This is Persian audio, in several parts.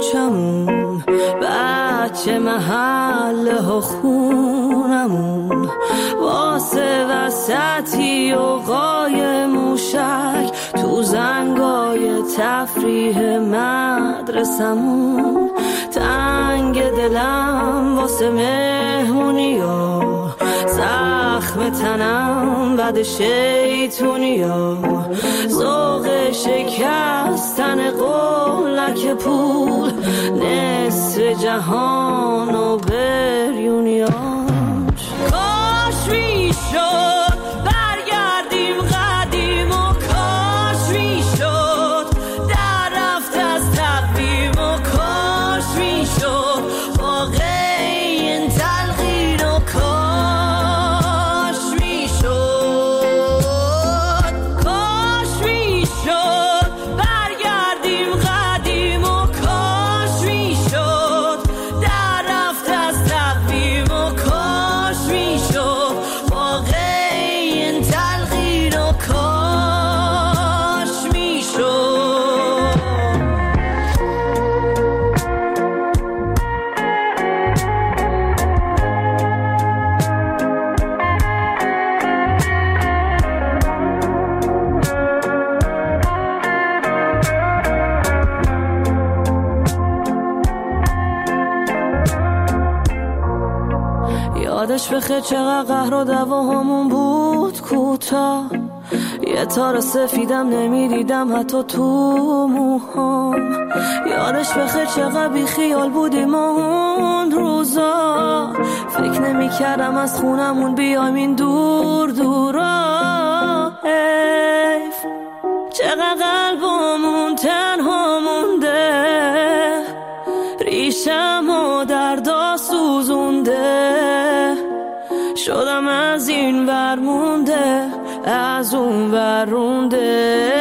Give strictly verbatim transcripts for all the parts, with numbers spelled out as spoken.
کوچمون، بچه محله ها خونمون، واسه وسطی و قای موشک تو زنگای تفریح مدرسمون، تنگ دلم واسه مهمونی ها، زخم تنم بعد شیطونی ها، ذوق شکستن قولک پول، نصف جهان و بریونیاش. کاش میشد برگردیم قدیم و کاش میشد در رفت از تقویم و کاش میشد واقع این تلقین و کاش میشد، کاش میشد برگردیم قدیم و کاش میشد در رفت از تقویم و کاش میشد واقع این تلقین و کاش میشد. یادش بخیر چقدر قهر و دعواهامون بود کوتاه، یه تار سفیدم نمیدیدم حتی تو موهام. یادش بخیر چقدر بی خیال بودیم اون روزا، فکر نمی کردم از خونمون بیایم این دور دورا. حیف چقدر قلبمون تنها مونده، ریشم و دردا سوزونده، شدم از این ور مونده از اون ور رونده.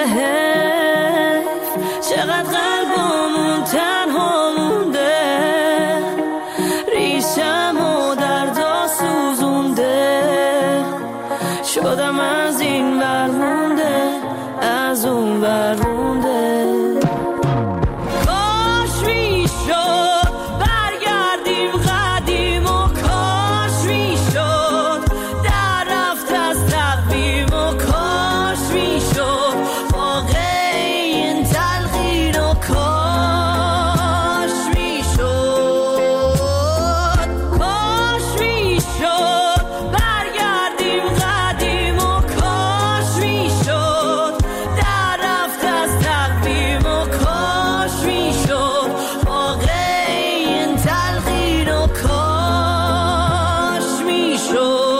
چقدر قلبمون تنها مونده، ریشم و دردا سوزونده، شدم از این ور مونده از اون ور رونده. کاش میشد برگردیم قدیم و کاش میشد در رفت از تقویم و کاش میشد واقع این تلقین و کاش میشد، کاش میشد برگردیم قدیم و کاش میشد در رفت از تقویم و کاش میشد واقع این تلقین و کاش میشد.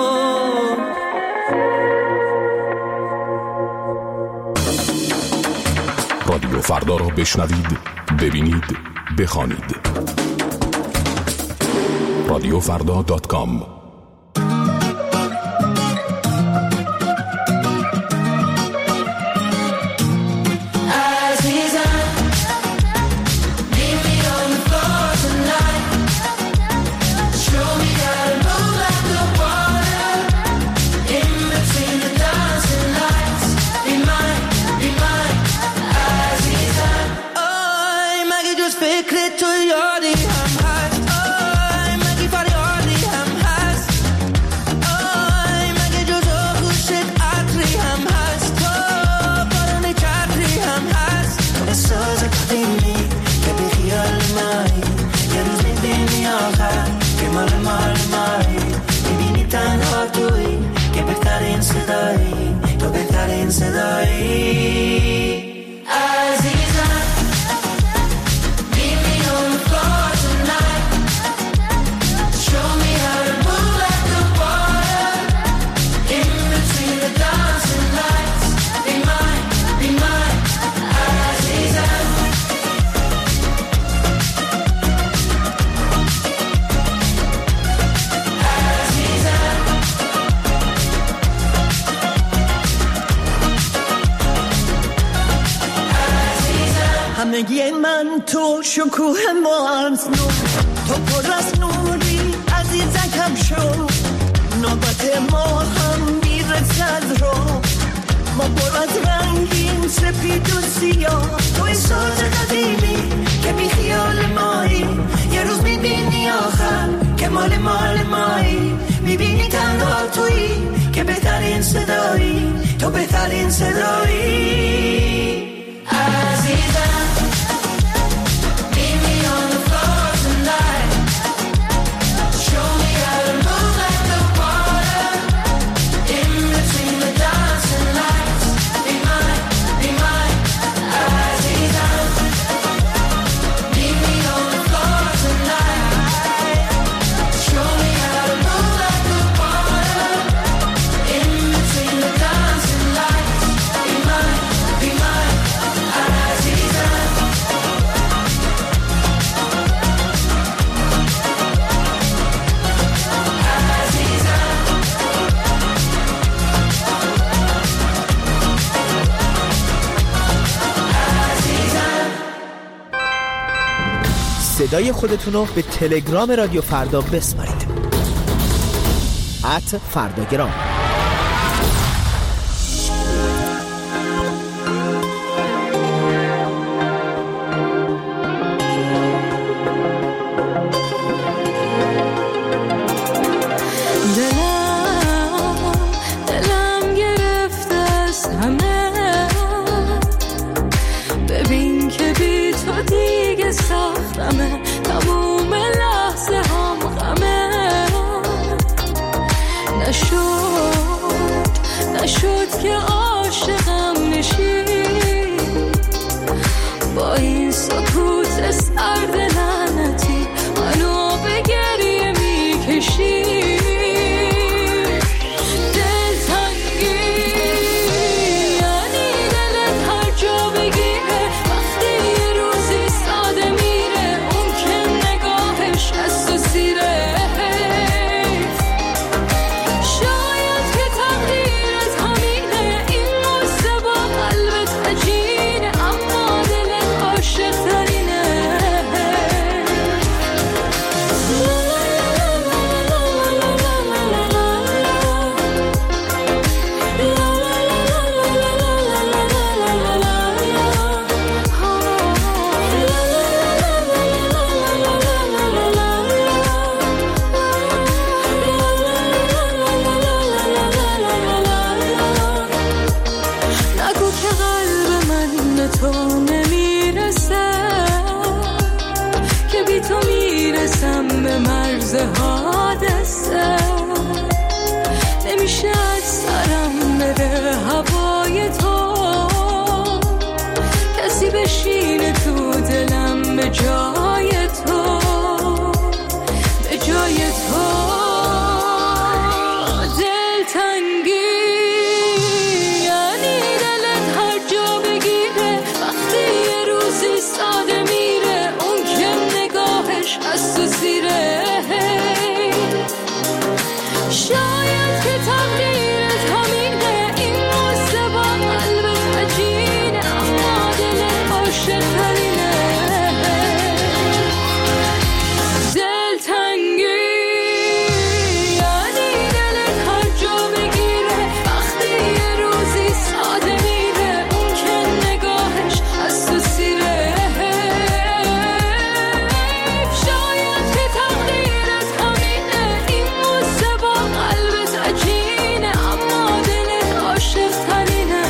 رادیو فردا را بشنوید، ببینید، بخوانید. رادیو فردا دات کام. همگی من تو شکوه مارز نو، تو پر از نوری عزیزکم شو، نوبت ما هم میرسد رو، ما پر از رنگین سپید و سیاه، توی ساز قدیمی که بی خیال مال مال مایی، میبینی تنها تویی که بهترین صدایی، تو بهترین صدایی. عزیزم صدای خودتون رو به تلگرام رادیو فردا بسپارید. ات فرداگرام. تموم لحظه هم غمه نشد نشد که عاشقم نشی با این سکوت سرد لعنتی منو به گریه میکشی حادثه نمیشه از سرم بره هوای تو کسی بشینه تو دلم به جای تو به جای تو دلتنگی یعنی دلت هر جا بگیره وقتی یه روزی ساده میره اون که نگاهش از تو زیره شاید که تقدیرت همینه این قصه با قلبت عجینه اما دل عاشق ترینه دلتنگی یعنی دلت هر جا بگیره وقتی یه روزی ساده میره اون که نگاهش از تو سیره شاید که تقدیرت همینه این قصه با قلبت عجینه اما دلت عاشق ترینه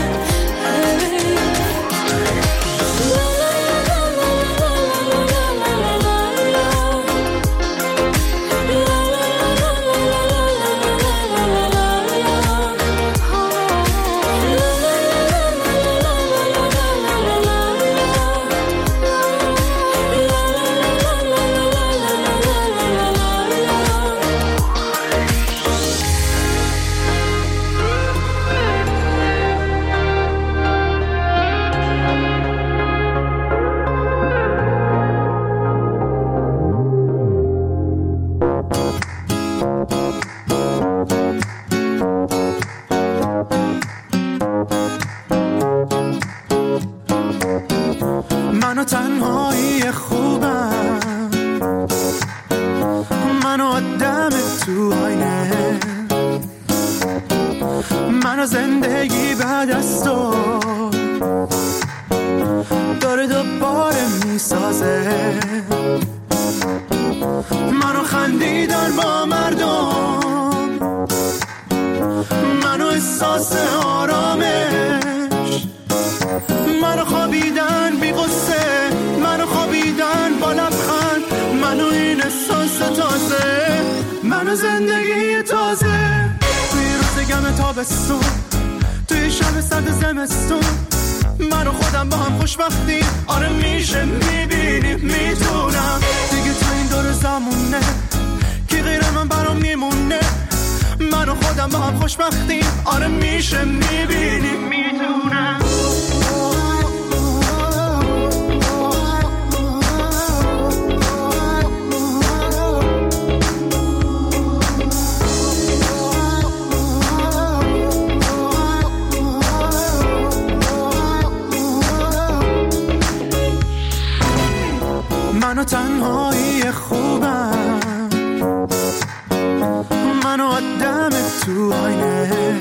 منو تنهایی خوبم منو آدم تو آینه منو زندگی بعد از تو داره دوباره میسازه منو خندیدن با مردم، منو احساس آرامش، منو خوابیدن بی غصه، منو خوابیدن با لبخند، منو این احساس تازه، منو زندگی تازه. توی روز گم تابستون، توی شب سرد زمستون، من و خودم با هم خوشبختیم. آره میشه میبینیم میتونم دیگه تو این دور زمونه کی غیر من برام میمونه. من و خودم با هم خوشبختیم. آره میشه میبینیم میتونم. منو تنهایی خوبم، منو آدم تو آینه،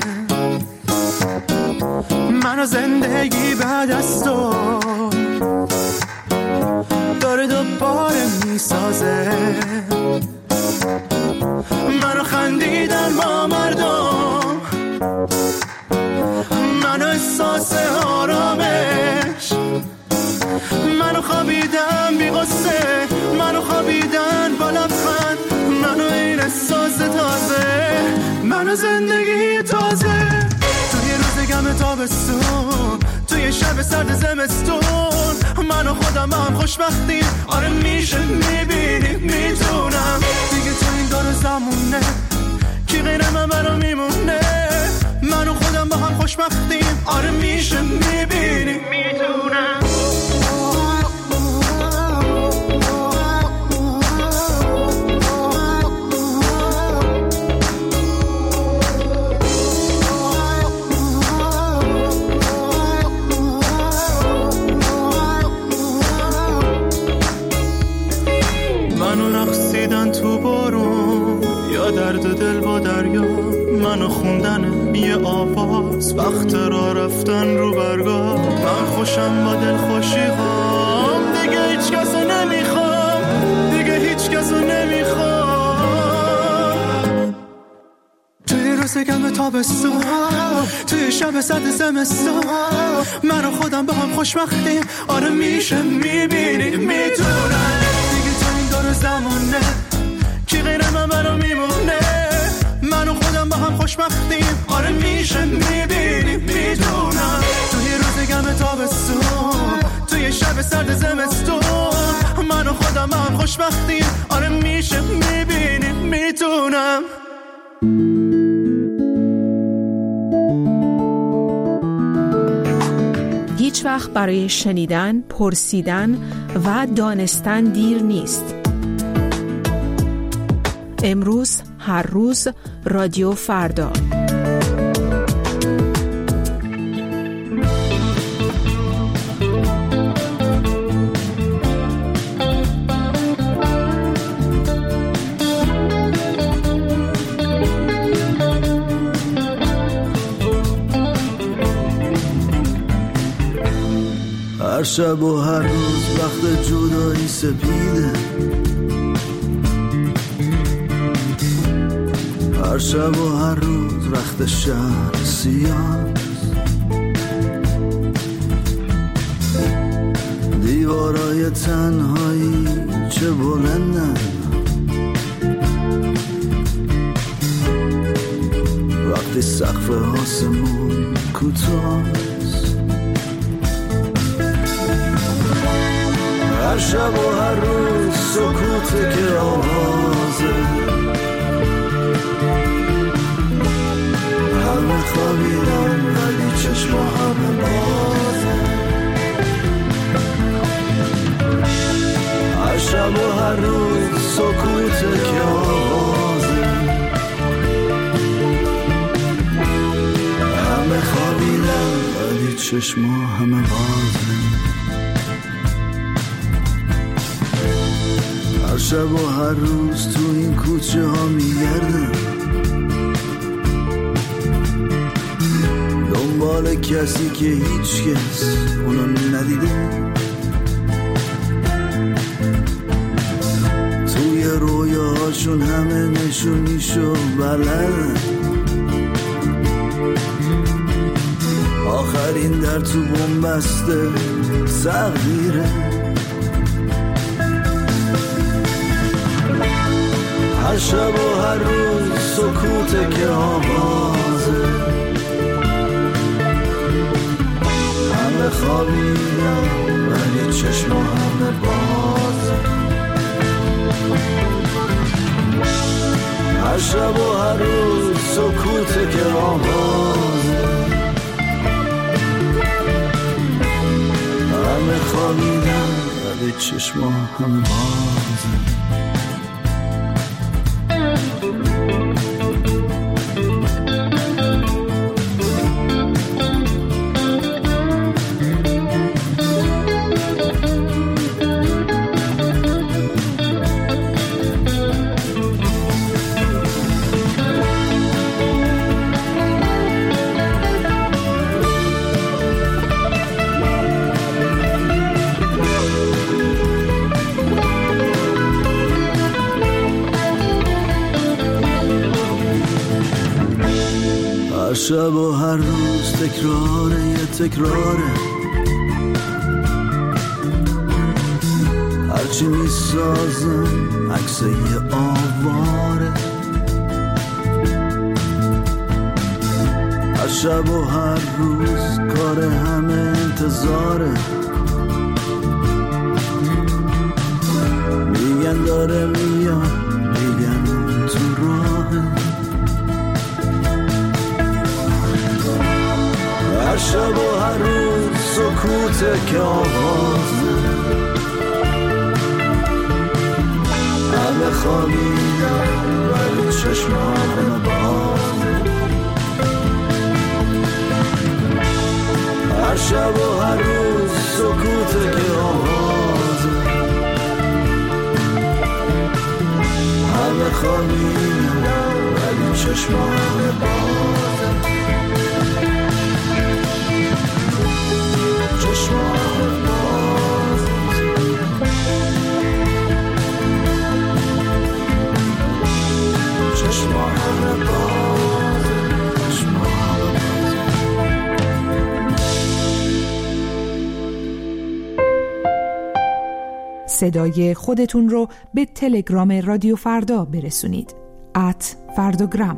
منو زندگی بعد از تو داره دوباره میسازه. منو خندیدن با مردم، منو احساس آرامش، منو خوابیدن بی غصه، منو خوابیدن با لبخند، منو این احساس تازه، منو زندگی تازه. توی روز گم تابستون، توی شب سرد زمستون، منو خودم با هم خوشبختیم. آره میشه میبینیم میتونم دیگه تو این دور زمونه کی غیر من برام میمونه. منو خودم با هم خوشبختیم. آره میشه میبینیم میتونم. تو بارون یا درد دل با دریا، منو خوندن یه آواز وقت را رفتن رو برگاه. من خوشم با دل خوشی هام، دیگه هیچ کسو نمیخوام، دیگه هیچ کسو نمیخوام. توی روز گم تابستون، توی شب سرد زمستون، منو خودم با هم خوشبختیم. آره میشه میبینی میتونم دیگه تو این دور زمونه کی غیر من برام میمونه. منو خودم با هم خوشبختیم. آره میشه میبینیم میدونم توی روز گم تابستون، توی شب سرد زمستون، منو خودم با هم خوشبختیم. آره میشه میبینیم میدونم. هیچ وقت برای شنیدن، پرسیدن و دانستن دیر نیست. امروز، هر روز، رادیو فردا. هر شب و هر روز وقت جدایی سپیده، هر شب و هر روز رخت شهر سیاه، دیوارای تنهایی چه بلندن، وقتی سقف آسمون کوتاست. هر شب و هر روز سکوته که آوازه، همه خوابیدن ولی چشم همه بازه. هر شب و هر روز سکوته که آوازه، همه خوابیدن ولی چشم همه بازه. هر شب و هر روز تو این کوچه ها میگردم، دنبال کسی که هیچ کس اونو ندیده. توی چون همه نشونیشو بلدن، آخرین در تو بنبسته تغییره. هر شب و هر روز سکوته که آوازه، همه خوابیدن ولی چشم همه بازه. هر شب و هر روز سکوته که آوازه، همه خوابیدن ولی چشم همه بازه. هر شب و هر روز تکراره یه تکراره، هرچی میسازم عکس یه آواره. هر شب و هر روز کار همه انتظاره، میگن داره میاد میگن تو راهه. هر شب و هر روز سکوته که آوازه، همه خوابیدن ولی چشم همه بازه. هر شب و هر روز سکوته که آوازه، همه خوابیدن ولی چشم همه بازه. چشم همه بازه، چشم همه بازه، چشم همه بازه. صدای خودتون رو به تلگرام رادیو فردا برسونید. ات فرداگرام.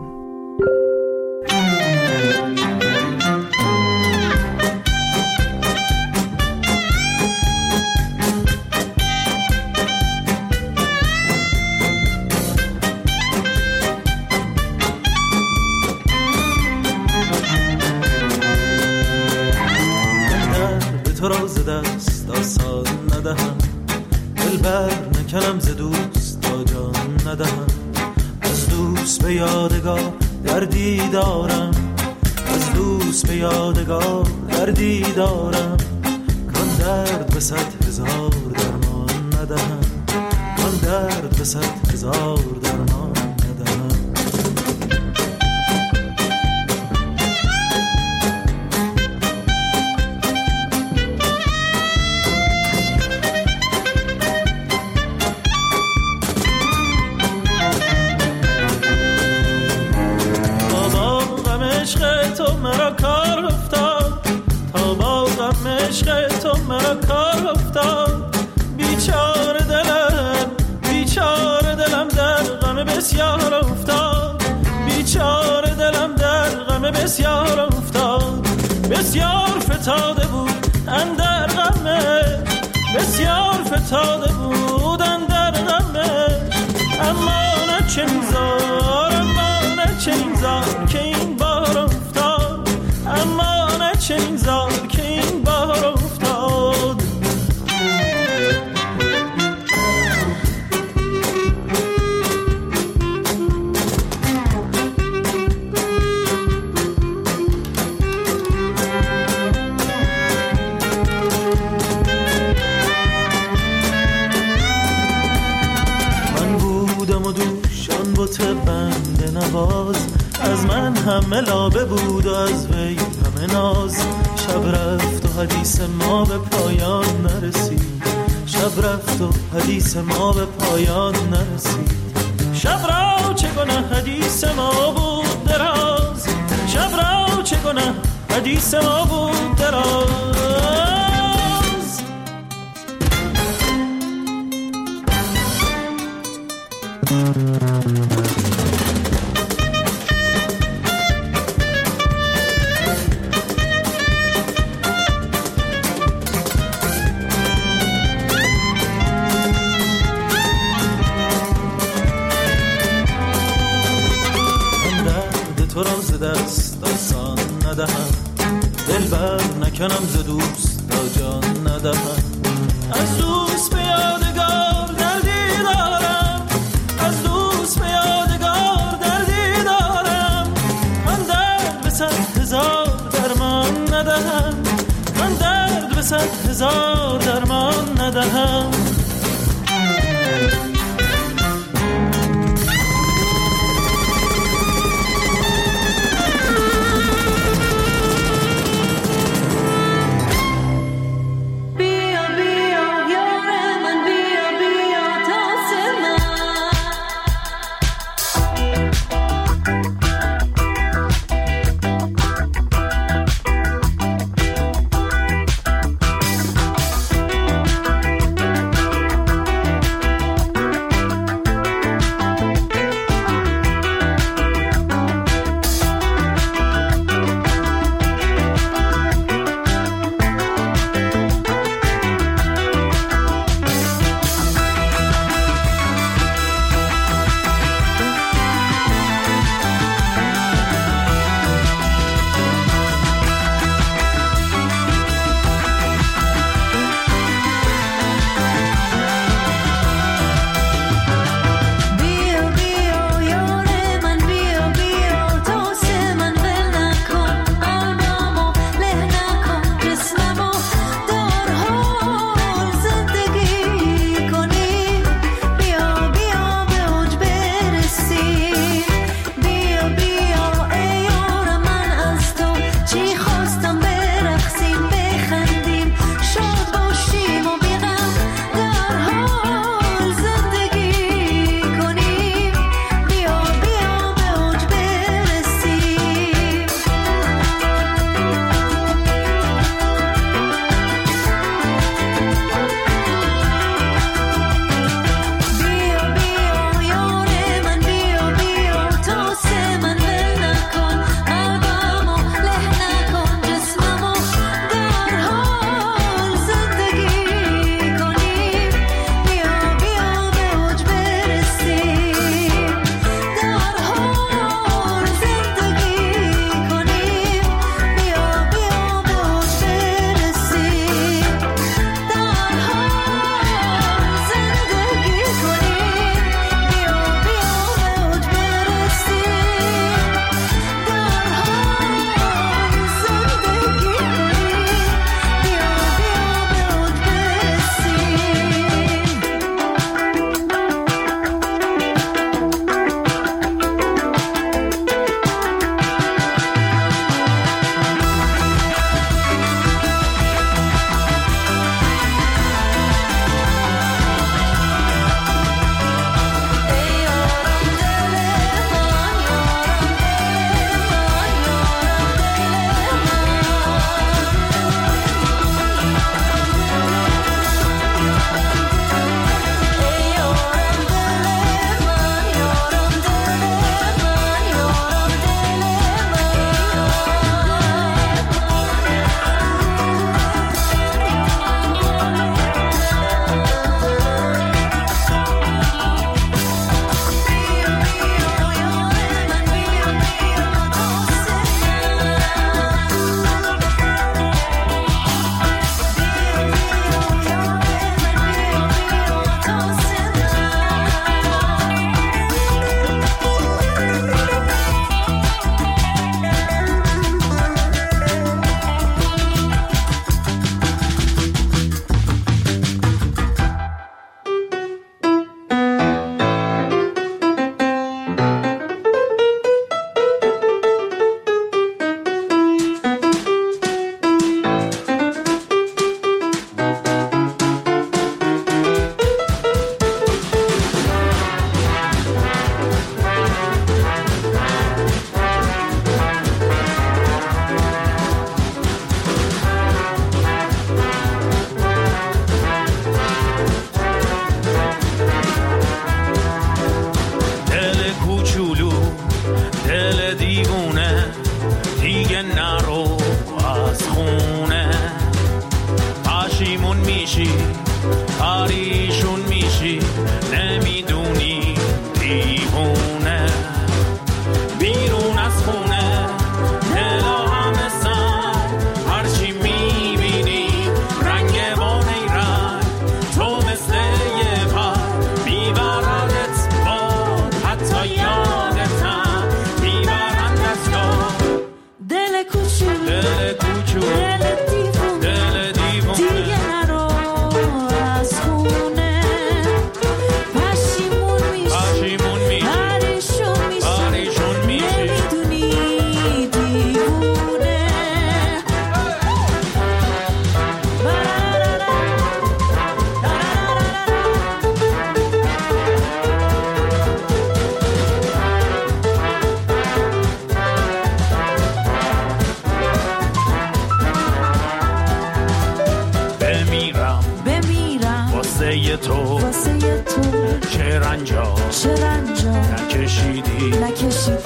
تو را ز دست آسان ندهم، دلبر نکنم ز دوست تا جان ندهم. از دوست به یادگار دردی دارم، از دوست به یادگار دردی دارم. کان درد به صد هزار درمان ندهم، کان درد به صد هزار درمان ندهم. تو مرا کار افتاد، تا با غم عشق تو مرا کار افتاد. بیچاره دلم، بیچاره دلم در غم بسیار افتاد. بیچاره دلم در غم بسیار افتاد. بسیار فتاده بود اندر غمه، بسیار فتاده بود اندر غمه. اما نه چنین زار، اما نه چنین زار که این بار افتاد. اما نه چنین زار که این بار افتاد. من بودم و دوشان بوت بنده نواز، از من همه لابه بود و از وی همه ناز. شب رفت و حدیث ما به پایان نرسید، شب رفت و حدیث ما به پایان نرسید. شب حدیث ما بود دراز، شب را چه گناه حدیث ما بود دراز. تو را ز دست آسان ندهم، دل بر نکنم ز دوست تا جان ندهم. از دوست به یادگار دردی دارم، از دوست به یادگار دردی دارم. من درد به صد هزار درمان ندهم، من درد به صد هزار درمان ندهم.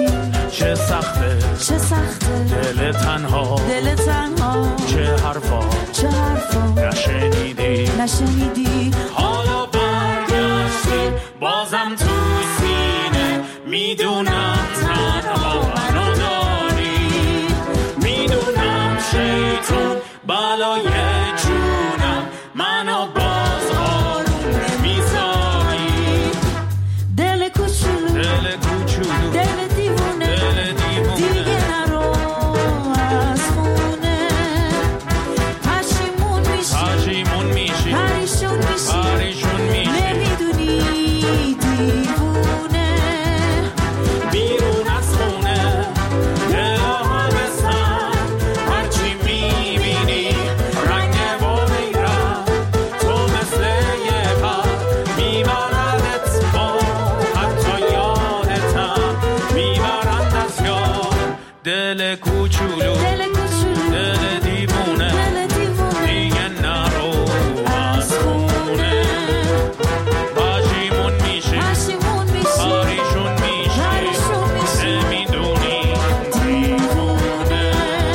چه سخته چه سخته دل تنها دل تنها چه حرفا چه حرفا نشنیدی نشنیدی حالا برگشتی بازم تو سینه میدونم تنها منو داری میدونم شیطون بلای جونم منو باز آروم نمیذاری دل کوچولو دل کوچولو دل دیوونه دل دیوونه دیگه نرو از خونه پشیمون میشی پشیمون میشی پریشون میشی پریشون میشی نمیدونی دیوونه بیرون از خونه دلها بسن هرچی میبینی رنگ و میرم تو مثل یه پر میبردت با حتی یادتم میبرند از یاد دل کوچولو دل کوچولو دل دیوونه دل دیوونه دیگه نرو از خونه پشیمون میشی پشیمون میشی پریشون میشی پریشون میشی نمیدونی دیوونه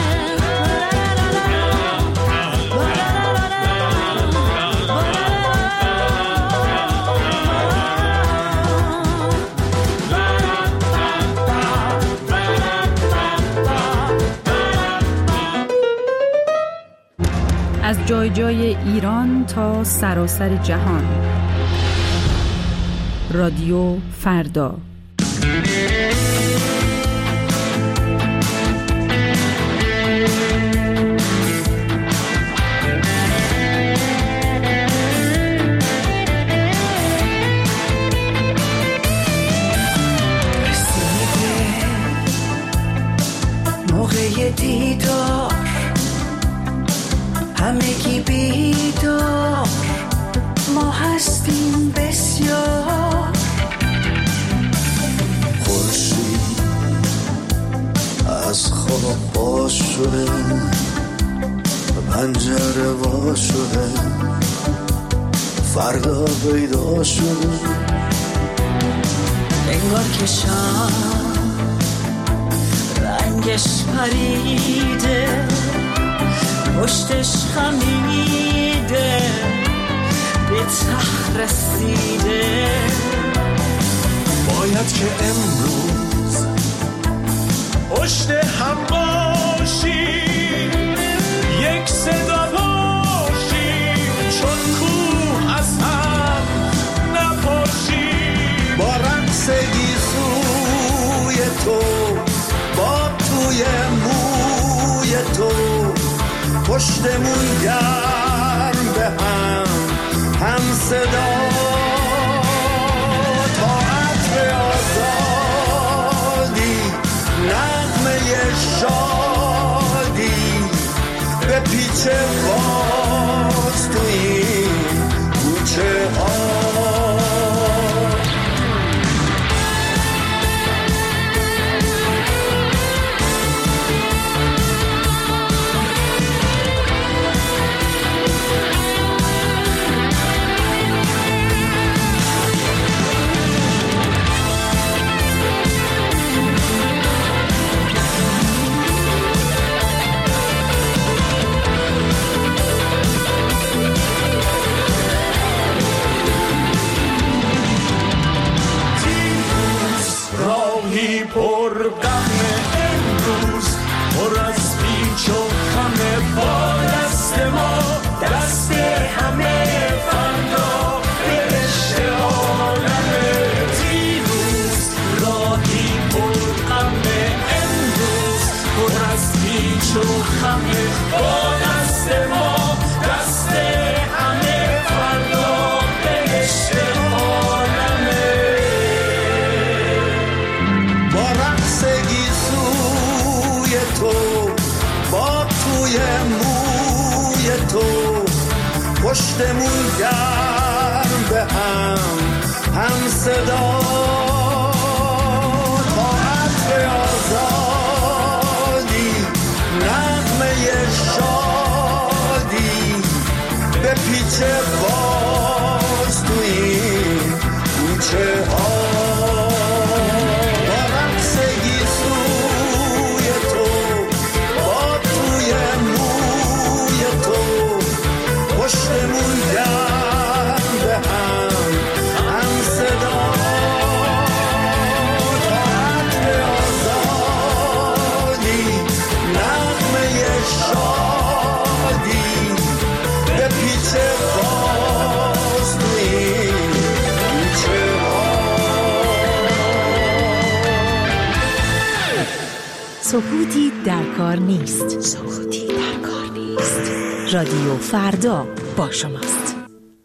از جای جای ایران تا سراسر جهان. رادیو فردا. موقع دیدار همگی بیدار ما هستیم بسیار خورشید از خواب باز شده پنجره وا شده فردا پیدا شده انگار که شام رنگش پریده پشتش خمیده به ته رسیده باید که امروز پشت هم باشی یک صدا باشی چون کوه از هم نپاشی با رقص گیسوی تو با توی موی تو پشتمون گرم به هم هم صدا تا عطر آزادی نغمه شادی به پیچ باز تو این کوچه ها پر غم امروز پر از پیچ و خم با دست ما دست همه فردا برشته عالمه دیروز راهی پر غم امروز پر از پیچ و خم با دست ما دست همه فردا برشته پشتمون گرم به هم هم صدا تا عطر آزادی نغمه شادی به پیچ باز تو این کوچه ها با رقص گیسوی سکوتی در کار نیست. سکوتی در کار نیست. رادیو فردا با شماست.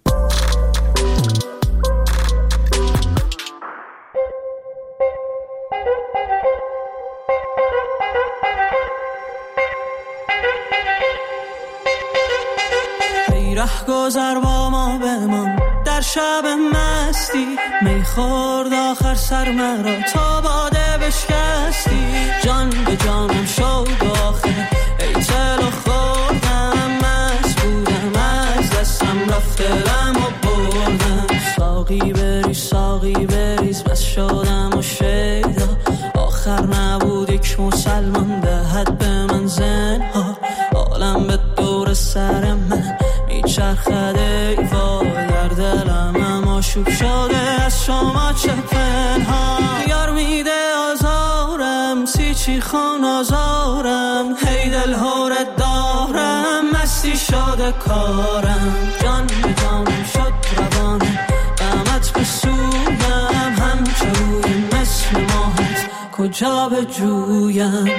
رهگذر با ما بمان در شب مستی، می خورد آخر سر مرا تا باده بشکستی. جان به جانم شد آخر ای چلو خوردم، مست بودم از دستم رفت دلم و بردم. ساقی بریز ساقی بریز بس شدم و شیدا، آخر نبود یک مسلمان دهد به من زنها. عالم به دور سر من میچرخد ای وای، در دلم اما شوک شده از شما چه پنهان. یار میده آزارم سی چی خون آزارم، هی دل هورت دارم مستی شده کارم. جان به جانم شد روانم غمت به سویم، همچه روی مثل ماهت کجا به جویم.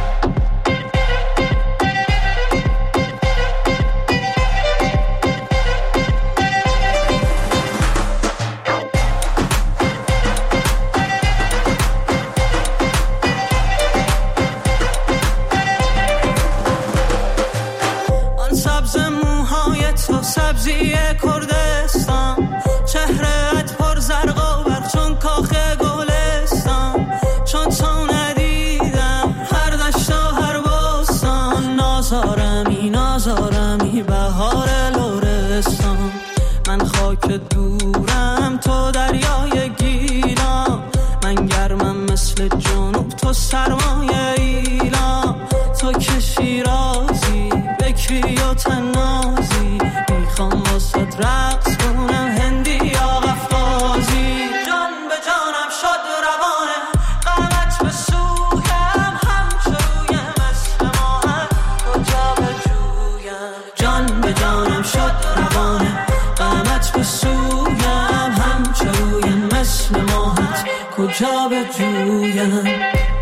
سبزی کردستان، چهرهت پر زرق و برق چون کاخ گلستان. چون تو ندیدم هر دشت و هر بستان، نازارمی نازارمی بهار لرستان. من خاک دورم تو دریای گیلان، من گرمم مثل جنوب تو سرمایه ایلان. تو که شیرازی بکری و تنازی، میخوام واسد رقص کنم هندی یا قفقازی. جان به جانم شد روانه غمت به سویم، همچه روی مثل ماهت کجا به جویم. جان به جانم شد روانه غمت به سویم، همچه روی مثل ماهت کجا به جویم.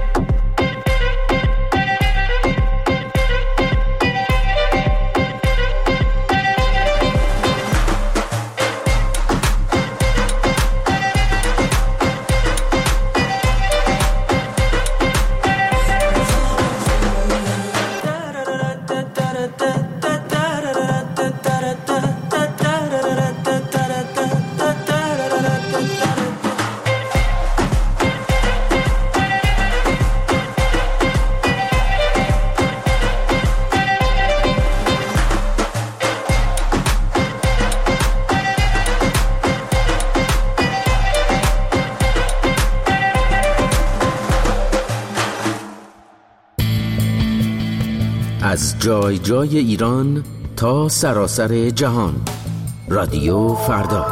از جای جای ایران تا سراسر جهان، رادیو فردا.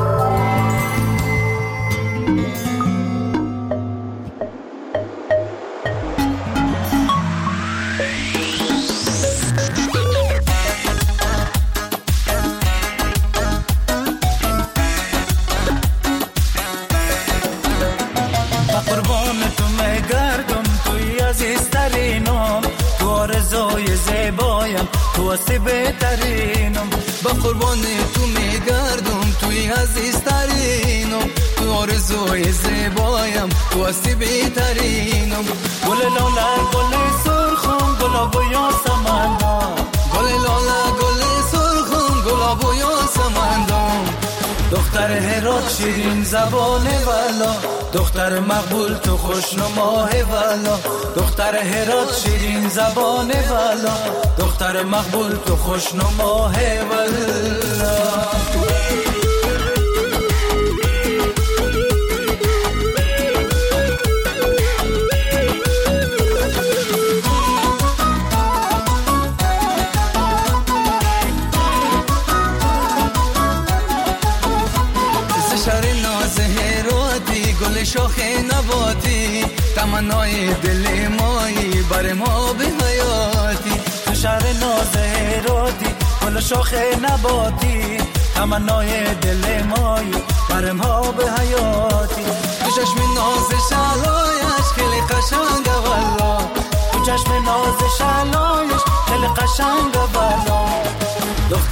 تو هستی بهترینم، با قربان تو میگردم، توی عزیزترینم. تو آرزوی زیبایم، تو هستی بهترینم. گل لاله گل سرخم گلاب و یاسمندم، گل لاله گل سرخم گلاب و یاسمندم. دختر هرات شیرین زبان والا، دختر مقبول تو خوشنماه والا. دختر هرات شیرین زبان والا، دختر مقبول تو خوشنماه والا. گل شاخ نباتی، تمنای دل مایی بر ما به حیاتی. تو شهر ناز هراتی، گل شاخ نباتی، تمنای دل مایی بر ما به حیاتی. تو چشم ناز شلایش خیلی قشنگه والا، تو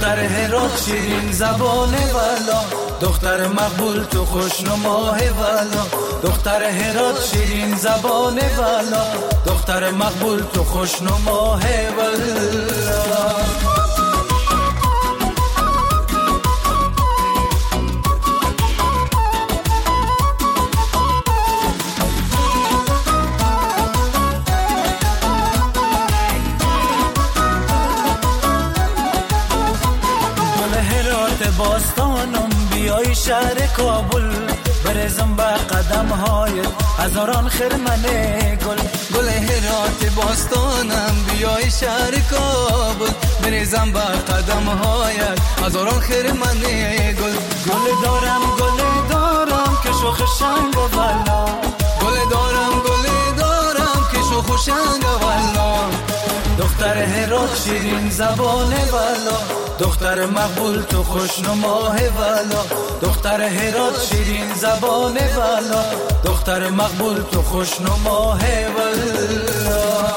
دختر هرات شیرین زبانه والا، دختر مقبول تو خوشنماه والا، دختر هرات شیرین زبانه والا، دختر مقبول تو خوشنماه والا. باستانم بیای شهر کابل، برزم به قدم هایت هزاران خرمنه گل. گل هرات باستانم بیای شهر کابل، برزم به قدم هایت هزاران خرمنه گل. گل دارم گل دارم که شوخ شنگ والا، گل دارم گل دارم که شوخ شنگ والا. دختر هرات شیرین زبانه والا، دختر مقبول تو خوشنماه والا، دختر هرات شیرین زبانه والا، دختر مقبول تو خوشنماه والا.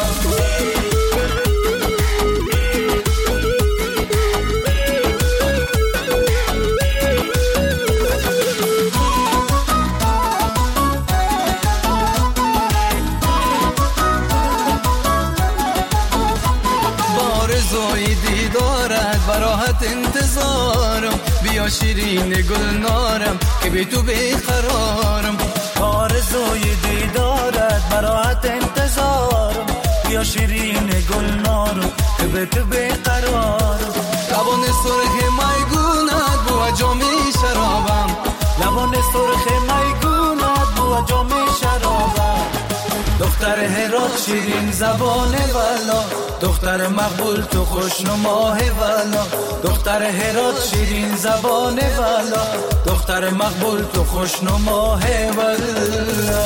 دیدارت براحت انتظارم، بیا شیرین گل نارم که به تو بیقرارم. آرزوی دیدارت براحت انتظارم، بیا شیرین گل نارم که به تو بیقرارم. لبان سرخ میگونت بو جام شرابم، لبان سرخ میگونت بو جام شرابم. دختر هرات شیرین زبانه والا، دختر مقبول تو خوشنماه والا، دختر هرات شیرین زبانه والا، دختر مقبول تو خوشنماه والا.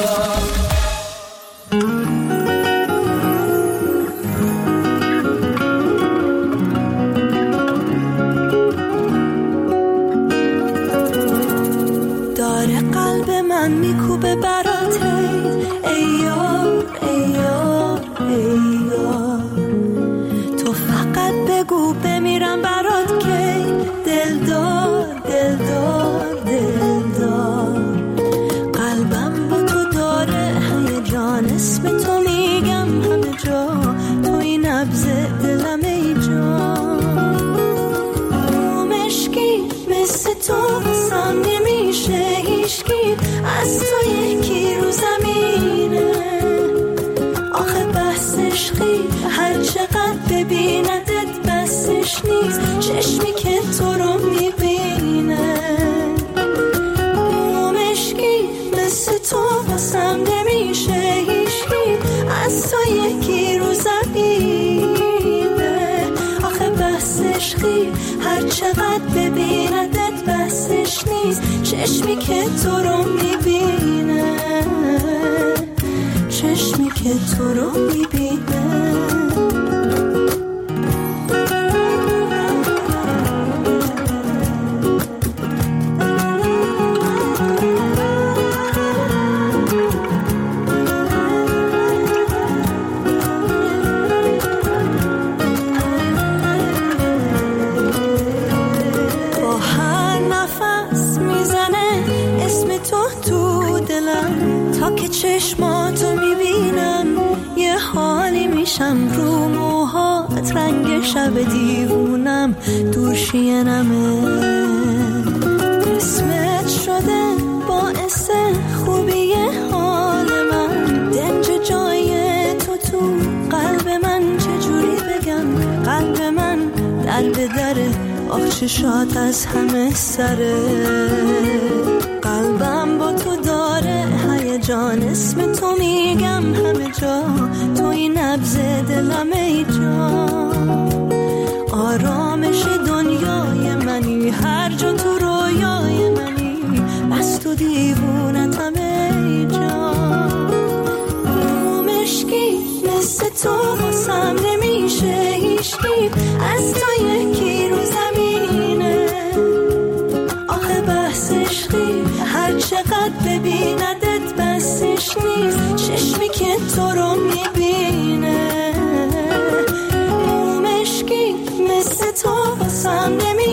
داره قلب من میکوبه برات، ای یار ای یار ای یار. تو فقط بگو بمیرم برات که دلدار دلدار دلدار. قلبم با تو داره هیجان، اسم تو میگم همه جا، توی نبض دلم ای جان. مشکی مثل تو واسم نمیشه هیچکی، از تو یکی رو زمینه. آخه بحث عشقی هر چقدر ببیندت بسش نیست، چشمی که تو رو میبینه. مشکی مثل تو واسم نمیشه هیچکی، از تو یکی رو زمینه. آخه بحث عشقی هر چقدر ببیندت بسش نیست، چشمی که تو رو میبینه، چشمی که تو رو میبینه. چشماتو میبینم یه حالی میشم، رو موهات رنگ شب دیوونم دور شینمه. اسمت شده باعث خوبی حال من، دنج جای تو تو قلب من چجوری بگم. قلب من در به دره، آخ چشات از همه سره. قلبم با تو داره هیجان، اسم تو میگم همه جا، توی نبض دلم ای جان. آرامش دنیای منی، هر جا تو رویای منی، بس تو دیوونتم ای جان. مشکی مثل تو واسم نمیشه هیچکی، از تو یکی رو زمینه. آخه بحث عشقی هر چقدر ببیندت بسش نیست، چشمی که تو رو میبینه. مشکی مثل تو واسم نمیشه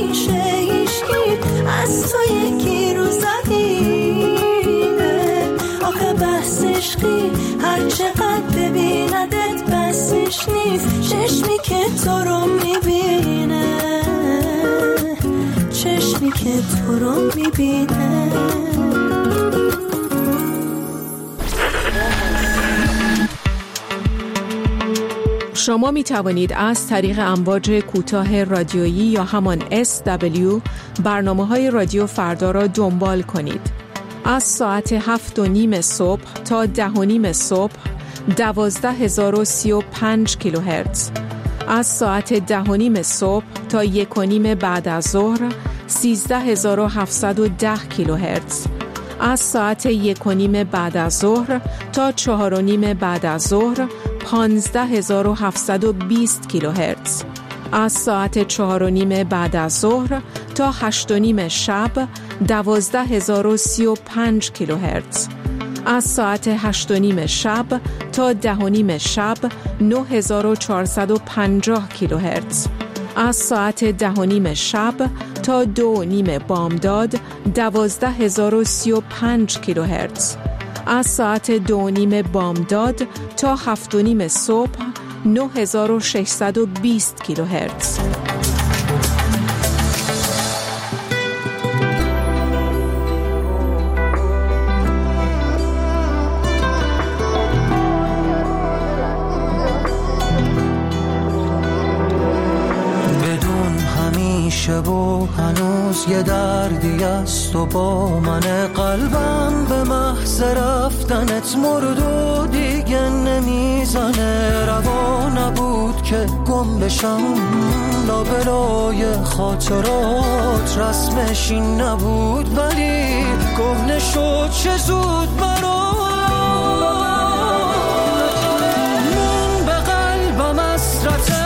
چقدر ببیندت بسش نیست، چشمی که تو رو میبینه، چشمی که تو رو میبینه. شما می توانید از طریق امواج کوتاه رادیویی یا همان اس دبلیو برنامه های رادیو فردا را دنبال کنید. از ساعت هفت و نیم صبح تا ده و نیم صبح دوازده هزار و سی و پنج کیلوهرتز، از ساعت ده و نیم صبح تا یک و نیم بعد از ظهر سیزده هزار و هفتصد و ده کیلوهرتز، از ساعت یک و نیم بعد از ظهر تا چهار و نیم بعد از ظهر پانزده هزار و هفتصد و بیست کیلوهرتز، از ساعت چهار و نیم بعد از ظهر تا هشت و نیم شب دوازده هزار و سی و پنج کیلوهرتز، از ساعت هشت و نیم شب تا ده و نیم شب نه هزار و چهارصد و پنجاه کیلوهرتز، از ساعت ده و نیم شب تا دو و نیم بامداد دوازده هزار و سی و پنج کیلوهرتز، از ساعت دو و نیم بامداد تا هفت و نیم صبح نه هزار و ششصد و بیست کیلوهرتز. و هنوز یه دردی است و با من قلبم به محض رفتنت مرد و دیگه نمیزنه. روا نبود که گم بشم لابلای خاطرات، رسمش این نبود ولی گونه شد چه زود برام. من به قلبم حسرته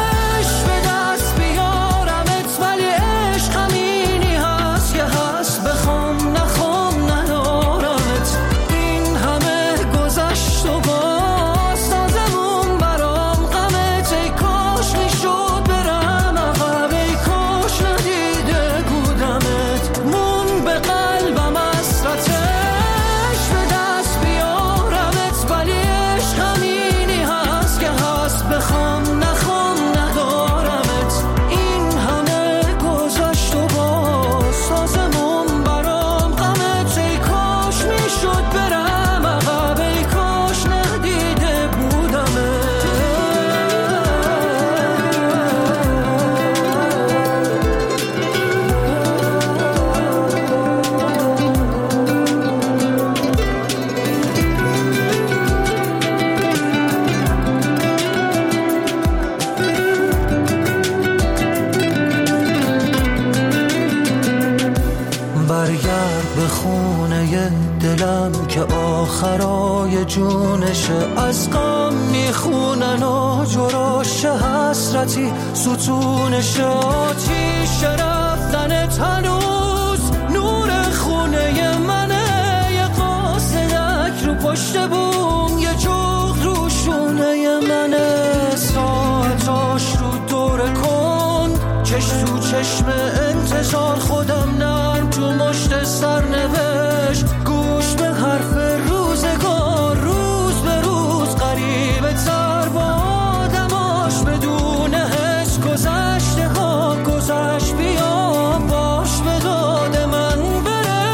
آخرای جونشه از غم میخونن و جراش حسرتی ستونشه. آتیش رفتنت هنوز نور خونه منه، یه قاصدک رو پشت بوم، یه جغد رو شونه منه. ساعتاش رو دور کن چش تو چشم انتظار، خودم نرم تو مشت سرنوشت، گوش به حرف روزگار، روز به روز قریب تر با آدماش، بدون حس گذشته ها گذشت. بیا باش به داد من بره.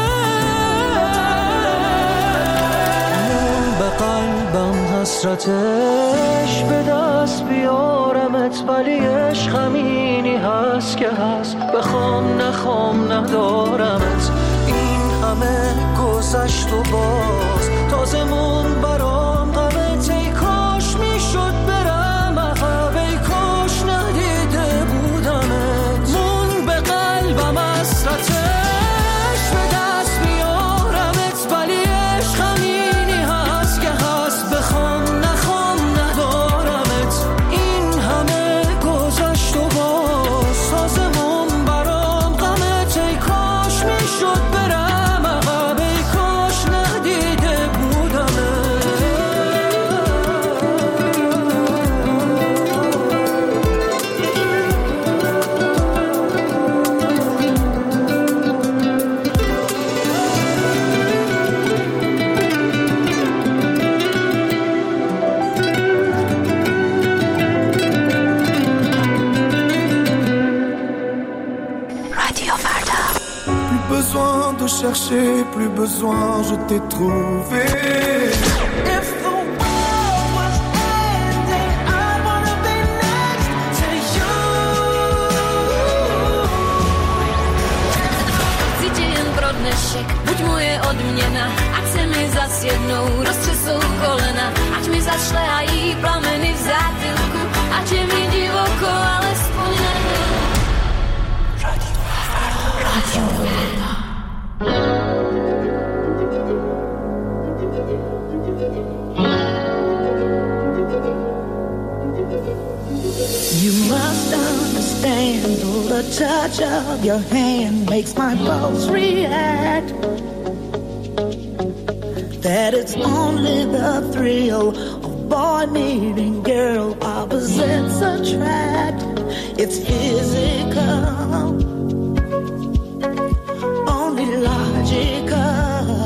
من به قلبم حسرتش به دست بیارمت، ولی عشق همینی هست که هست، بخوام نخوام ندارمت. این همه گذشت و باز تازه مون برام غمت. ای کاش میشد برم عقب، ای کاش ندیده بودمت. مون به قلبم حسرتش به دست بیارمت، ولی عشق همینی هست که هست، بخوام نخوام ندارمت. این همه گذشت و باز تازه مون برام غمت. ای کاش میشد برم عقب، ای کاش ندیده بودمت. cherché, plus besoin, je t'ai trouvé. If the world was ending, I wanna be next to you. Cítim pro dnešek, buď moje odměna, ať se mi zas jednou roztřesou kolena, ať mi zašlehají plameny v zátylku, ať je mi divoko, alespoň na chvíli. Radio Fardo, Radio Fardo. You must understand, oh, the touch of your hand makes my pulse react. That it's only the thrill of boy meeting girl opposites attract. It's physical, only logical.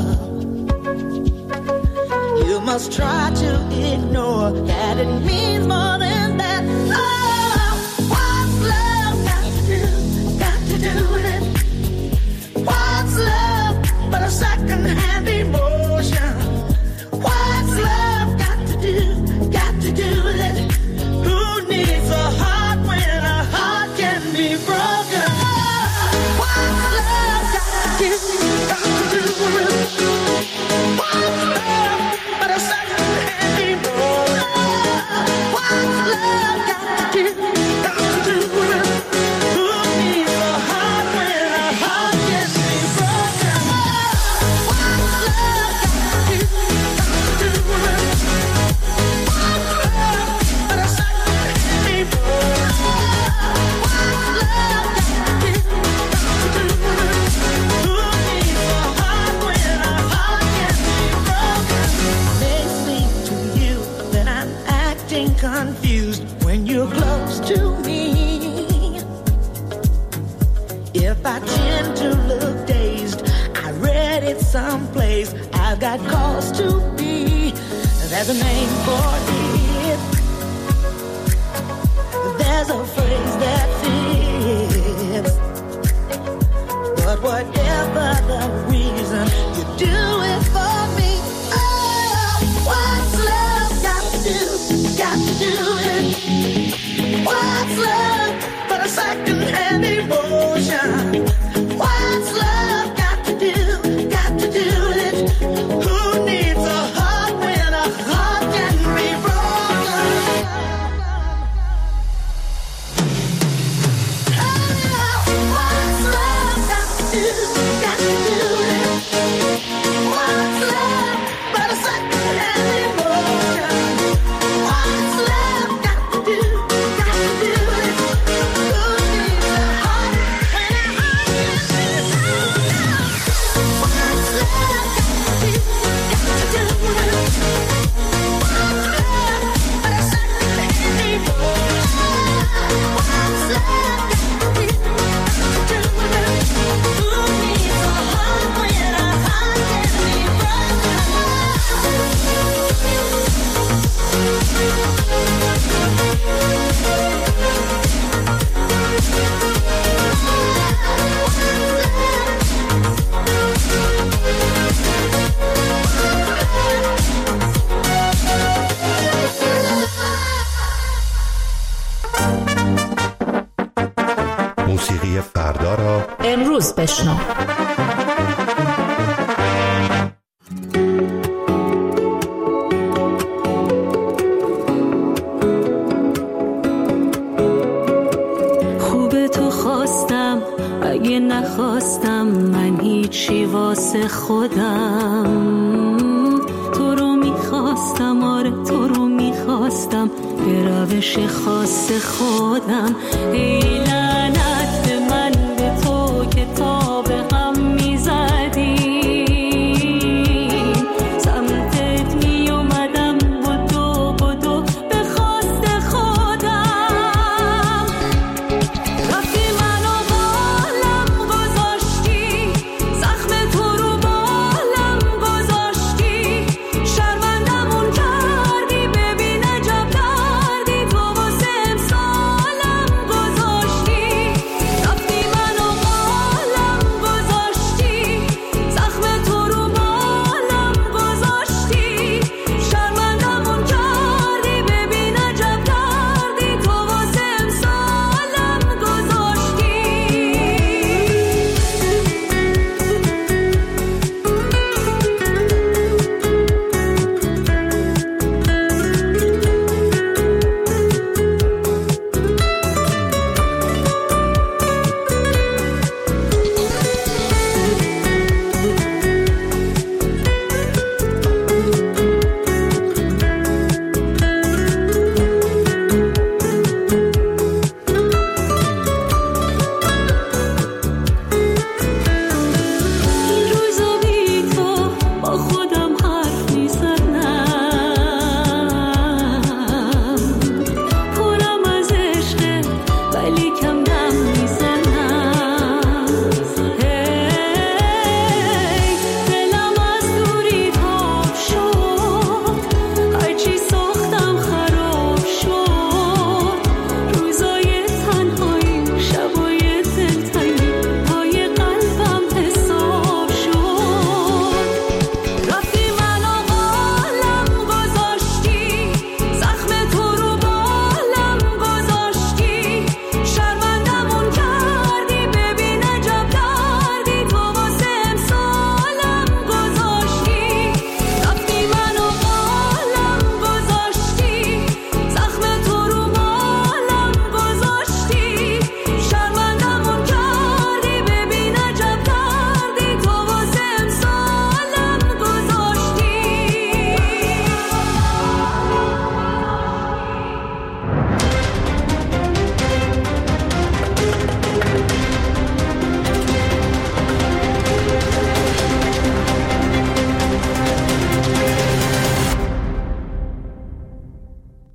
You must try to ignore that it means more than that. Oh, what's love got to do, got to do with it? What's love but a second-hand emotion? What's love got to do, got to do with it? Who needs a heart when a heart can be broken? What's love got to do, got to do with it? What's love but a second-hand emotion? What's love got to do, got to do with it? Who needs a heart when a heart can be broken? What's love got to do, got to do with it? What's love but a second-hand emotion? What's love got to do, got to do with it? Who needs a heart when a heart can be broken? May seem to you that I'm acting confused when you're close to me. If I tend to look dazed, I read it someplace. I've got cause to be. There's a name for it. There's a phrase that fits. But whatever the reason, you do it for me. Oh, what's love got to do, got to do it? What's love but a second-hand emotion? What's love got to do, got to do with it? Who needs a heart when a heart can be broken? Oh, what's love got to do, got to do with it? What's love but a second-hand emotion? What's love got to do, got to do with it? Who needs a heart when a heart can be broken? What's love got to do, got to do with it? What's love but a second-hand emotion? What's love got to do, got to do with it? Who needs a heart when a heart can be broken? موسیقی فردا را امروز بشنو. خوبه تو خواستم اگه نخواستم من هیچی واسه خودم. تو رو میخواستم، آره تو رو میخواستم به روش خاص خودم. ای لعنت به من، به تو که تا